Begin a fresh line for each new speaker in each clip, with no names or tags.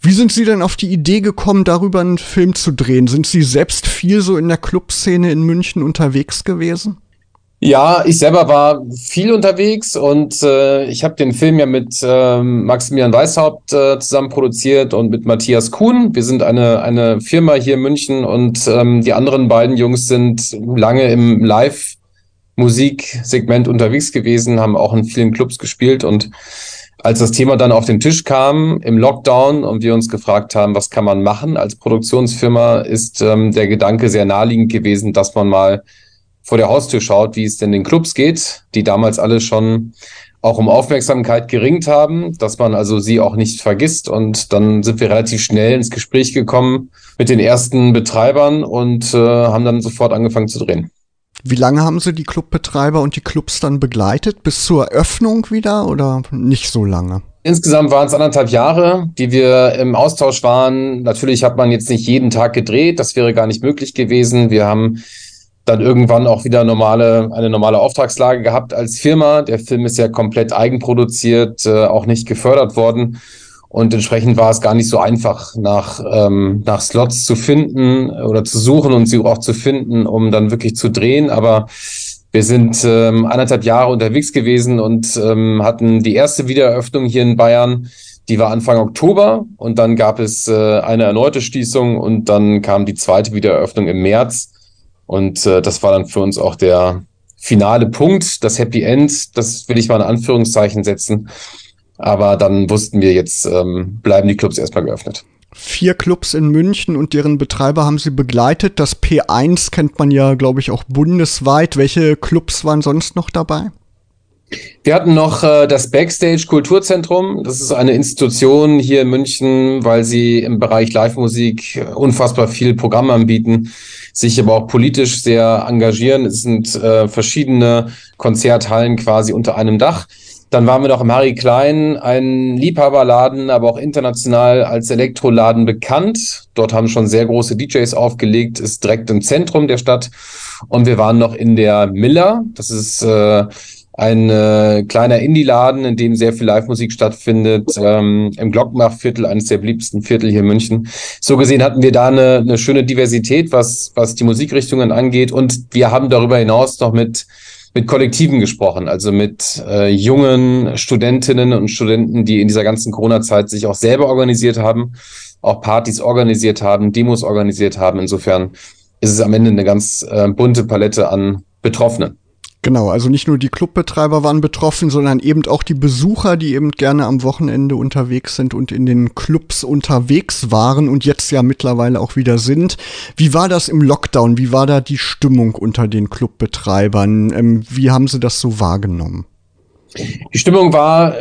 Wie sind Sie denn auf die Idee gekommen, darüber einen Film zu drehen? Sind Sie selbst viel so in der Clubszene in München unterwegs gewesen?
Ja, ich selber war viel unterwegs und ich habe den Film ja mit Maximilian Weishaupt zusammen produziert und mit Matthias Kuhn. Wir sind eine Firma hier in München und die anderen beiden Jungs sind lange im Live-Musiksegment unterwegs gewesen, haben auch in vielen Clubs gespielt und als das Thema dann auf den Tisch kam im Lockdown und wir uns gefragt haben, was kann man machen als Produktionsfirma, ist der Gedanke sehr naheliegend gewesen, dass man mal vor der Haustür schaut, wie es denn den Clubs geht, die damals alle schon auch um Aufmerksamkeit geringt haben, dass man also sie auch nicht vergisst. Und dann sind wir relativ schnell ins Gespräch gekommen mit den ersten Betreibern und haben dann sofort angefangen zu drehen.
Wie lange haben Sie die Clubbetreiber und die Clubs dann begleitet? Bis zur Eröffnung wieder oder nicht so lange?
Insgesamt waren es 1,5 Jahre, die wir im Austausch waren. Natürlich hat man jetzt nicht jeden Tag gedreht, das wäre gar nicht möglich gewesen. Wir haben dann irgendwann auch wieder eine normale Auftragslage gehabt als Firma. Der Film ist ja komplett eigenproduziert, auch nicht gefördert worden. Und entsprechend war es gar nicht so einfach, nach Slots zu finden oder zu suchen und sie auch zu finden, um dann wirklich zu drehen. Aber wir sind 1,5 Jahre unterwegs gewesen und hatten die erste Wiedereröffnung hier in Bayern. Die war Anfang Oktober und dann gab es eine erneute Schließung und dann kam die zweite Wiedereröffnung im März. Und das war dann für uns auch der finale Punkt, das Happy End. Das will ich mal in Anführungszeichen setzen. Aber dann wussten wir, jetzt bleiben die Clubs erstmal geöffnet.
4 Clubs in München und deren Betreiber haben Sie begleitet. Das P1 kennt man ja, glaube ich, auch bundesweit. Welche Clubs waren sonst noch dabei?
Wir hatten noch das Backstage Kulturzentrum. Das ist eine Institution hier in München, weil sie im Bereich Live-Musik unfassbar viele Programme anbieten, sich aber auch politisch sehr engagieren. Es sind verschiedene Konzerthallen quasi unter einem Dach. Dann waren wir noch im Harry Klein, ein Liebhaberladen, aber auch international als Elektroladen bekannt. Dort haben schon sehr große DJs aufgelegt, ist direkt im Zentrum der Stadt. Und wir waren noch in der Miller. Das ist ein kleiner Indie-Laden, in dem sehr viel Live-Musik stattfindet, im Glockenbachviertel, eines der beliebtesten Viertel hier in München. So gesehen hatten wir da eine schöne Diversität, was die Musikrichtungen angeht. Und wir haben darüber hinaus noch mit Kollektiven gesprochen, also mit jungen Studentinnen und Studenten, die in dieser ganzen Corona-Zeit sich auch selber organisiert haben, auch Partys organisiert haben, Demos organisiert haben. Insofern ist es am Ende eine ganz bunte Palette an Betroffenen.
Genau, also nicht nur die Clubbetreiber waren betroffen, sondern eben auch die Besucher, die eben gerne am Wochenende unterwegs sind und in den Clubs unterwegs waren und jetzt ja mittlerweile auch wieder sind. Wie war das im Lockdown? Wie war da die Stimmung unter den Clubbetreibern? Wie haben Sie das so wahrgenommen?
Die Stimmung war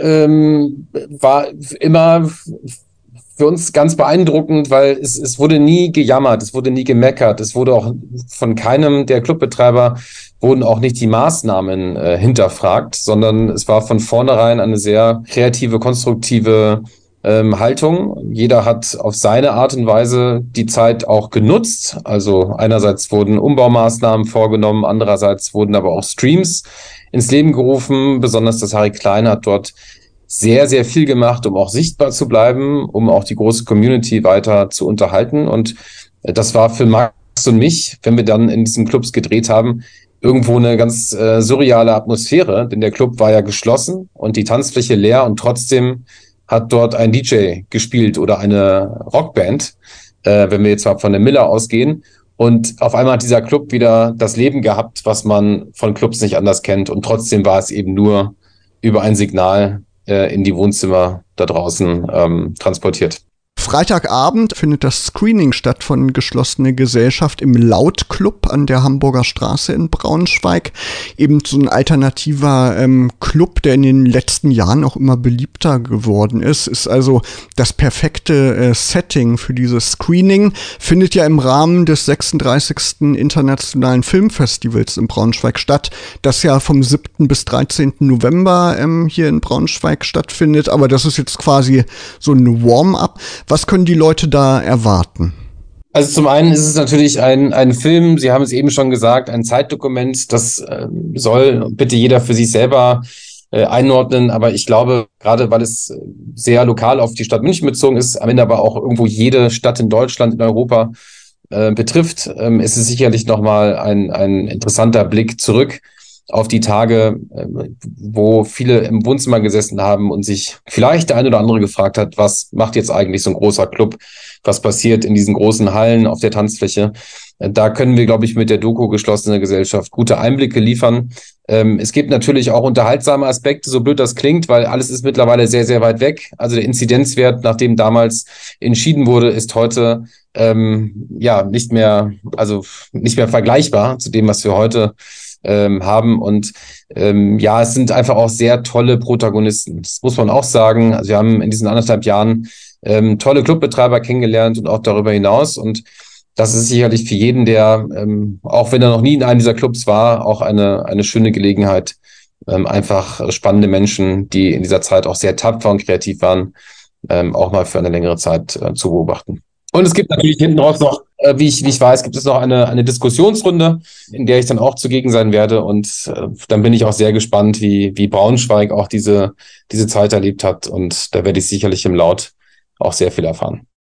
immer für uns ganz beeindruckend, weil es wurde nie gejammert, es wurde nie gemeckert, es wurde auch von keinem der Clubbetreiber wurden auch nicht die Maßnahmen hinterfragt, sondern es war von vornherein eine sehr kreative, konstruktive Haltung. Jeder hat auf seine Art und Weise die Zeit auch genutzt. Also einerseits wurden Umbaumaßnahmen vorgenommen, andererseits wurden aber auch Streams ins Leben gerufen. Besonders das Harry Klein hat dort sehr, sehr viel gemacht, um auch sichtbar zu bleiben, um auch die große Community weiter zu unterhalten. Und das war für Max und mich, wenn wir dann in diesen Clubs gedreht haben, irgendwo eine ganz surreale Atmosphäre, denn der Club war ja geschlossen und die Tanzfläche leer und trotzdem hat dort ein DJ gespielt oder eine Rockband, wenn wir jetzt mal von der Miller ausgehen. Und auf einmal hat dieser Club wieder das Leben gehabt, was man von Clubs nicht anders kennt. Und trotzdem war es eben nur über ein Signal in die Wohnzimmer da draußen transportiert.
Freitagabend findet das Screening statt von Geschlossene Gesellschaft im Laut-Club an der Hamburger Straße in Braunschweig. Eben so ein alternativer Club, der in den letzten Jahren auch immer beliebter geworden ist. Ist also das perfekte Setting für dieses Screening. Findet ja im Rahmen des 36. Internationalen Filmfestivals in Braunschweig statt, das ja vom 7. bis 13. November hier in Braunschweig stattfindet. Aber das ist jetzt quasi so ein Warm-up. Was können die Leute da erwarten?
Also zum einen ist es natürlich ein Film, Sie haben es eben schon gesagt, ein Zeitdokument, das soll bitte jeder für sich selber einordnen. Aber ich glaube, gerade weil es sehr lokal auf die Stadt München bezogen ist, am Ende aber auch irgendwo jede Stadt in Deutschland, in Europa betrifft, ist es sicherlich nochmal ein interessanter Blick zurück auf die Tage, wo viele im Wohnzimmer gesessen haben und sich vielleicht der eine oder andere gefragt hat, was macht jetzt eigentlich so ein großer Club? Was passiert in diesen großen Hallen auf der Tanzfläche? Da können wir, glaube ich, mit der Doku Geschlossene Gesellschaft gute Einblicke liefern. Es gibt natürlich auch unterhaltsame Aspekte, so blöd das klingt, weil alles ist mittlerweile sehr, sehr weit weg. Also der Inzidenzwert, nachdem damals entschieden wurde, ist heute ja nicht mehr vergleichbar zu dem, was wir heute haben. Und ja, es sind einfach auch sehr tolle Protagonisten. Das muss man auch sagen. Also wir haben in diesen 1,5 Jahren tolle Clubbetreiber kennengelernt und auch darüber hinaus. Und das ist sicherlich für jeden, der, auch wenn er noch nie in einem dieser Clubs war, auch eine schöne Gelegenheit, einfach spannende Menschen, die in dieser Zeit auch sehr tapfer und kreativ waren, auch mal für eine längere Zeit zu beobachten. Und es gibt natürlich hinten raus noch, wie ich weiß, gibt es noch eine Diskussionsrunde, in der ich dann auch zugegen sein werde. Und dann bin ich auch sehr gespannt, wie Braunschweig auch diese Zeit erlebt hat. Und da werde ich sicherlich im Laut auch sehr viel erfahren.